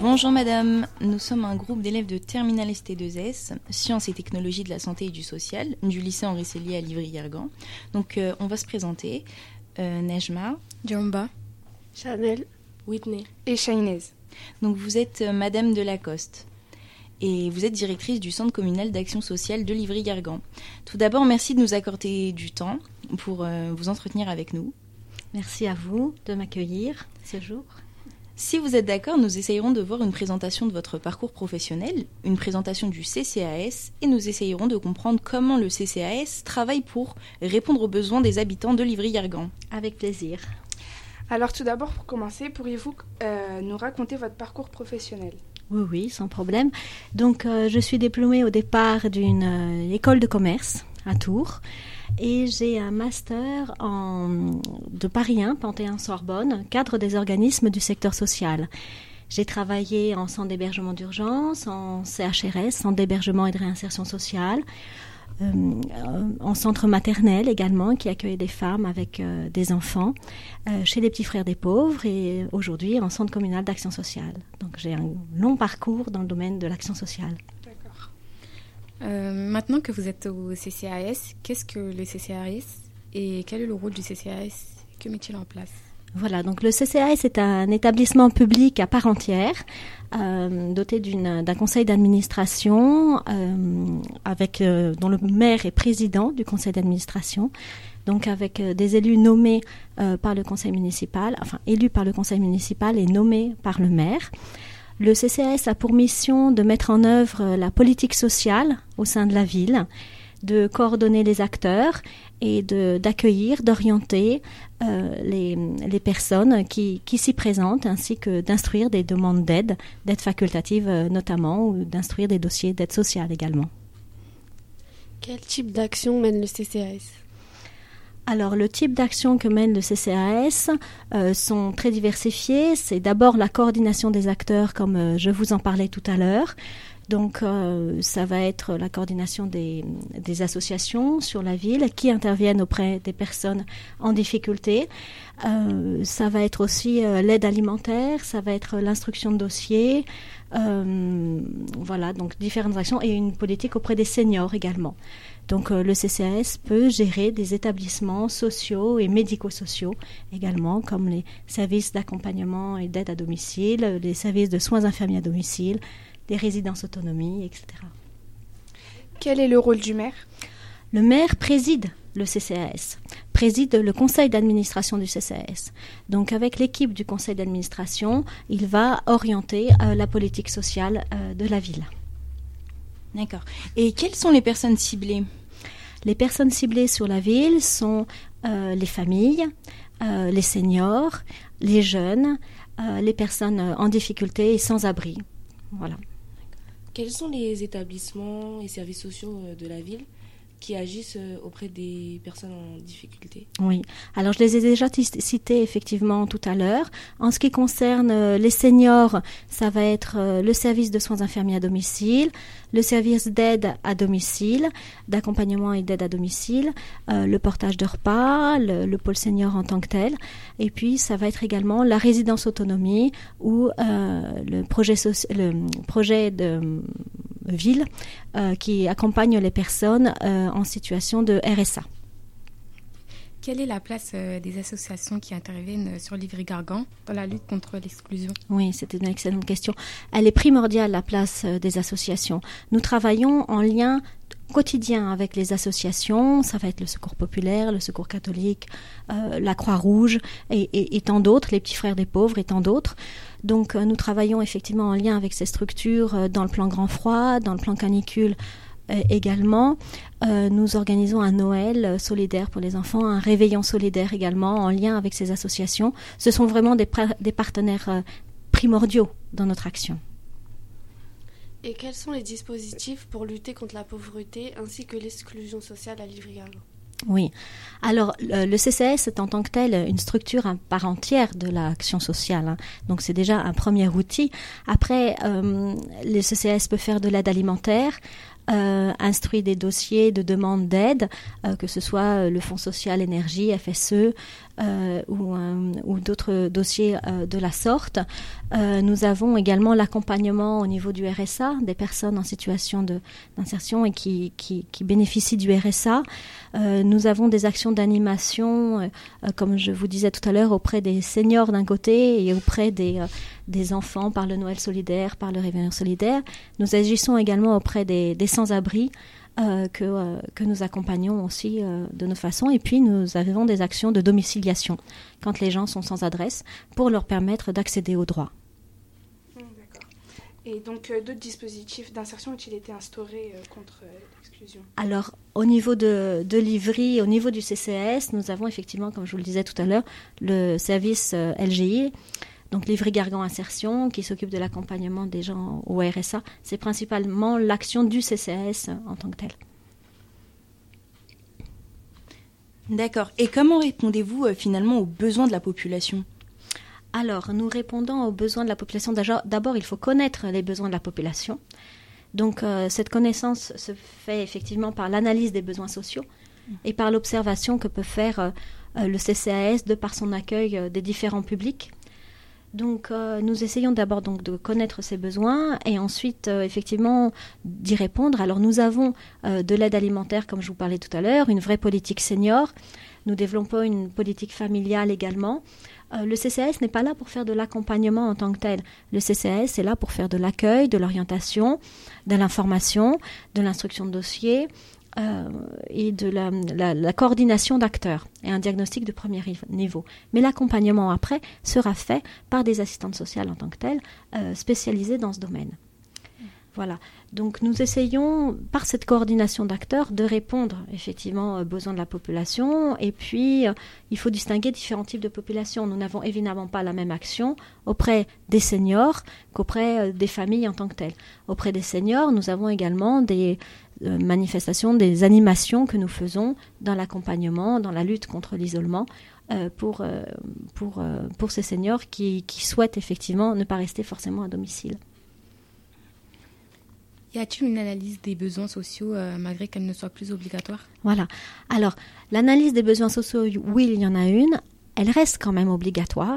Bonjour madame, nous sommes un groupe d'élèves de Terminal ST2S, Sciences et Technologies de la Santé et du Social, du lycée Henri Sellier à Livry-Gargan. Donc on va se présenter. Nejma, Jamba, Chanel, Whitney et Shainez. Donc vous êtes madame Delacoste et vous êtes directrice du Centre communal d'action sociale de Livry-Gargan. Tout d'abord, merci de nous accorder du temps pour vous entretenir avec nous. Merci à vous de m'accueillir ce jour. Si vous êtes d'accord, nous essayerons de voir une présentation de votre parcours professionnel, une présentation du CCAS, et nous essayerons de comprendre comment le CCAS travaille pour répondre aux besoins des habitants de Livry-Gargan. Avec plaisir. Alors tout d'abord, pour commencer, pourriez-vous nous raconter votre parcours professionnel ? Oui, sans problème. Donc, je suis diplômée au départ d'une école de commerce à Tours. Et j'ai un master de Paris 1, Panthéon-Sorbonne, cadre des organismes du secteur social. J'ai travaillé en centre d'hébergement d'urgence, en CHRS, centre d'hébergement et de réinsertion sociale, en centre maternel également, qui accueille des femmes avec des enfants, chez les petits frères des pauvres et aujourd'hui en centre communal d'action sociale. Donc j'ai un long parcours dans le domaine de l'action sociale. Maintenant que vous êtes au CCAS, qu'est-ce que le CCAS et quel est le rôle du CCAS ? Que met-il en place ? Voilà, donc le CCAS est un établissement public à part entière, doté d'un conseil d'administration dont le maire est président du conseil d'administration, donc avec des élus nommés par le conseil municipal, élus par le conseil municipal et nommés par le maire. Le CCAS a pour mission de mettre en œuvre la politique sociale au sein de la ville, de coordonner les acteurs et d'accueillir, d'orienter les personnes qui s'y présentent, ainsi que d'instruire des demandes d'aide facultative notamment, ou d'instruire des dossiers d'aide sociale également. Quel type d'action mène le CCAS ? Alors, le type d'action que mène le CCAS sont très diversifiés. C'est d'abord la coordination des acteurs, comme je vous en parlais tout à l'heure. Donc, ça va être la coordination des associations sur la ville qui interviennent auprès des personnes en difficulté. Ça va être aussi l'aide alimentaire, ça va être l'instruction de dossiers. Voilà, donc différentes actions et une politique auprès des seniors également. Donc le CCAS peut gérer des établissements sociaux et médico-sociaux également, comme les services d'accompagnement et d'aide à domicile, les services de soins infirmiers à domicile, les résidences autonomie, etc. Quel est le rôle du maire ? Le maire préside le CCAS, préside le conseil d'administration du CCAS. Donc avec l'équipe du conseil d'administration, il va orienter la politique sociale de la ville. D'accord. Et quelles sont les personnes ciblées ? Les personnes ciblées sur la ville sont les familles, les seniors, les jeunes, les personnes en difficulté et sans abri. Voilà. Quels sont les établissements et services sociaux de la ville qui agissent auprès des personnes en difficulté ? Oui, alors je les ai déjà cités effectivement tout à l'heure. En ce qui concerne les seniors, ça va être le service de soins infirmiers à domicile, le service d'aide à domicile, d'accompagnement et d'aide à domicile, le portage de repas, le pôle senior en tant que tel. Et puis ça va être également la résidence autonomie ou le projet de ville qui accompagne les personnes en situation de RSA. Quelle est la place des associations qui interviennent sur Livry-Gargan dans la lutte contre l'exclusion ? Oui, c'est une excellente question. Elle est primordiale, la place des associations. Nous travaillons en lien quotidien avec les associations. Ça va être le Secours populaire, le Secours catholique, la Croix-Rouge et tant d'autres, les Petits Frères des pauvres et tant d'autres. Donc nous travaillons effectivement en lien avec ces structures dans le plan Grand Froid, dans le plan Canicule également. Nous organisons un Noël solidaire pour les enfants, un réveillon solidaire également en lien avec ces associations. Ce sont vraiment des partenaires primordiaux dans notre action. Et quels sont les dispositifs pour lutter contre la pauvreté ainsi que l'exclusion sociale à Livry-Gargan ? Oui. Alors, le CCAS est en tant que tel une structure à part entière de l'action sociale. Hein. Donc, c'est déjà un premier outil. Après, le CCAS peut faire de l'aide alimentaire, instruit des dossiers de demande d'aide, que ce soit le Fonds social énergie, FSE, ou d'autres dossiers de la sorte. Nous avons également l'accompagnement au niveau du RSA, des personnes en situation d'insertion et qui bénéficient du RSA. Nous avons des actions d'animation, comme je vous disais tout à l'heure, auprès des seniors d'un côté et auprès des enfants par le Noël solidaire, par le Réveillon solidaire. Nous agissons également auprès des sans-abri, que nous accompagnons aussi de notre façon. Et puis, nous avons des actions de domiciliation quand les gens sont sans adresse pour leur permettre d'accéder aux droits. D'accord. Et donc, d'autres dispositifs d'insertion ont-ils été instaurés contre l'exclusion ? Alors, au niveau de l'Ivry, au niveau du CCAS, nous avons effectivement, comme je vous le disais tout à l'heure, le service LGI, donc l'Ivry-Gargan Insertion, qui s'occupe de l'accompagnement des gens au RSA. C'est principalement l'action du CCAS en tant que tel. D'accord. Et comment répondez-vous finalement aux besoins de la population ? Alors, nous répondons aux besoins de la population. D'abord, il faut connaître les besoins de la population. Donc, cette connaissance se fait effectivement par l'analyse des besoins sociaux et par l'observation que peut faire le CCAS de par son accueil des différents publics. Donc, nous essayons d'abord donc de connaître ces besoins et ensuite, effectivement, d'y répondre. Alors, nous avons de l'aide alimentaire, comme je vous parlais tout à l'heure, une vraie politique senior. Nous développons une politique familiale également. Le CCAS n'est pas là pour faire de l'accompagnement en tant que tel. Le CCAS est là pour faire de l'accueil, de l'orientation, de l'information, de l'instruction de dossiers, et de la coordination d'acteurs et un diagnostic de premier niveau. Mais l'accompagnement après sera fait par des assistantes sociales en tant que telles, spécialisées dans ce domaine. Voilà. Donc nous essayons, par cette coordination d'acteurs, de répondre effectivement aux besoins de la population. Et puis, il faut distinguer différents types de populations. Nous n'avons évidemment pas la même action auprès des seniors qu'auprès des familles en tant que telles. Auprès des seniors, nous avons également des manifestations, des animations que nous faisons dans l'accompagnement, dans la lutte contre l'isolement, pour ces seniors qui souhaitent effectivement ne pas rester forcément à domicile. Y a-t-il une analyse des besoins sociaux malgré qu'elle ne soit plus obligatoire ? Voilà. Alors, l'analyse des besoins sociaux, oui, il y en a une. Elle reste quand même obligatoire.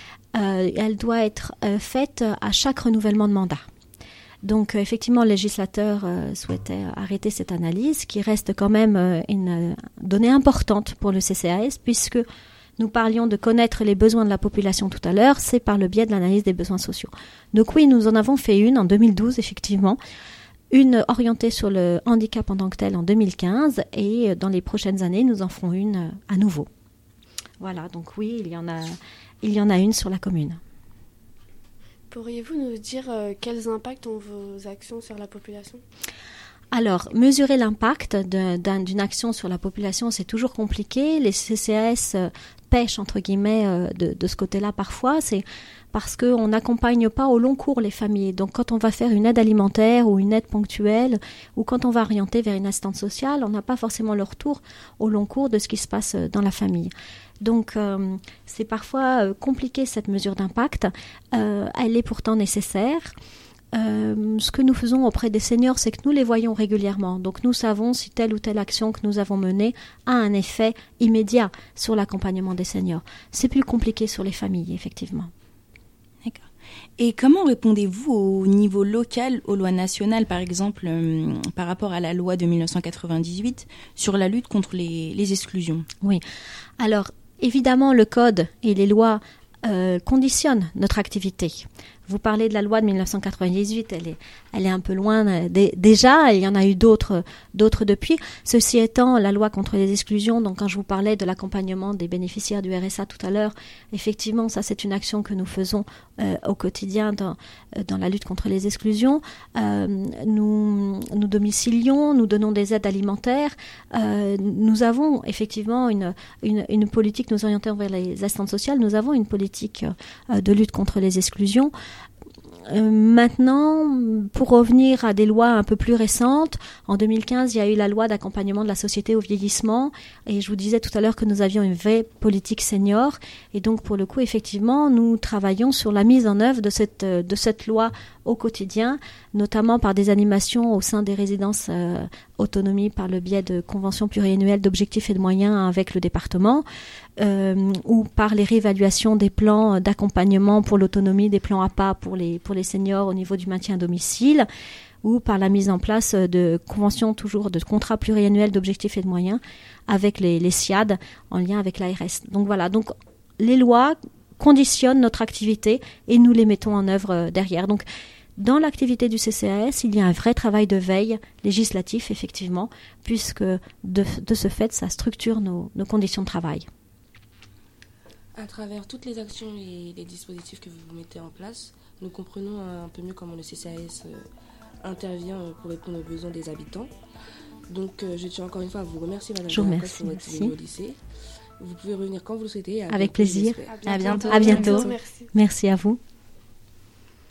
Elle doit être faite à chaque renouvellement de mandat. Donc, effectivement, le législateur souhaitait arrêter cette analyse, qui reste quand même une donnée importante pour le CCAS, puisque nous parlions de connaître les besoins de la population tout à l'heure, c'est par le biais de l'analyse des besoins sociaux. Donc oui, nous en avons fait une en 2012, effectivement, une orientée sur le handicap en tant que tel en 2015, et dans les prochaines années, nous en ferons une à nouveau. Voilà, donc oui, il y en a une sur la commune. Pourriez-vous nous dire quels impacts ont vos actions sur la population ? Alors, mesurer l'impact d'une action sur la population, c'est toujours compliqué. Les CCAS pêchent, entre guillemets, de ce côté-là parfois. C'est parce qu'on n'accompagne pas au long cours les familles. Donc, quand on va faire une aide alimentaire ou une aide ponctuelle, ou quand on va orienter vers une assistante sociale, on n'a pas forcément le retour au long cours de ce qui se passe dans la famille. Donc, c'est parfois compliqué cette mesure d'impact. Elle est pourtant nécessaire. Ce que nous faisons auprès des seniors, c'est que nous les voyons régulièrement. Donc nous savons si telle ou telle action que nous avons menée a un effet immédiat sur l'accompagnement des seniors. C'est plus compliqué sur les familles, effectivement. D'accord. Et comment répondez-vous au niveau local, aux lois nationales, par exemple, par rapport à la loi de 1998 sur la lutte contre les exclusions ? Oui. Alors, évidemment, le code et les lois conditionnent notre activité. Vous parlez de la loi de 1998, elle est un peu loin déjà, il y en a eu d'autres depuis. Ceci étant, la loi contre les exclusions, donc quand je vous parlais de l'accompagnement des bénéficiaires du RSA tout à l'heure, effectivement, ça c'est une action que nous faisons au quotidien dans la lutte contre les exclusions. Nous domicilions, nous donnons des aides alimentaires. Nous avons effectivement une politique, nous orientons vers les assistantes sociales, nous avons une politique de lutte contre les exclusions. Maintenant, pour revenir à des lois un peu plus récentes, en 2015, il y a eu la loi d'accompagnement de la société au vieillissement, et je vous disais tout à l'heure que nous avions une vraie politique senior, et donc pour le coup, effectivement, nous travaillons sur la mise en œuvre de cette loi au quotidien, notamment par des animations au sein des résidences autonomie par le biais de conventions pluriannuelles d'objectifs et de moyens avec le département, ou par les réévaluations des plans d'accompagnement pour l'autonomie, des plans APA pour les seniors au niveau du maintien à domicile, ou par la mise en place de conventions, toujours de contrats pluriannuels d'objectifs et de moyens avec les SIAD en lien avec l'ARS. Donc voilà, donc les lois conditionnent notre activité et nous les mettons en œuvre derrière. Donc dans l'activité du CCAS, il y a un vrai travail de veille législatif, effectivement, puisque de ce fait, ça structure nos conditions de travail. À travers toutes les actions et les dispositifs que vous mettez en place, nous comprenons un peu mieux comment le CCAS intervient pour répondre aux besoins des habitants. Donc je tiens encore une fois à vous remercier, Madame Delacoste, pour votre venue au lycée. Vous pouvez revenir quand vous le souhaitez. Avec plaisir. À bientôt. À bientôt. Merci à vous.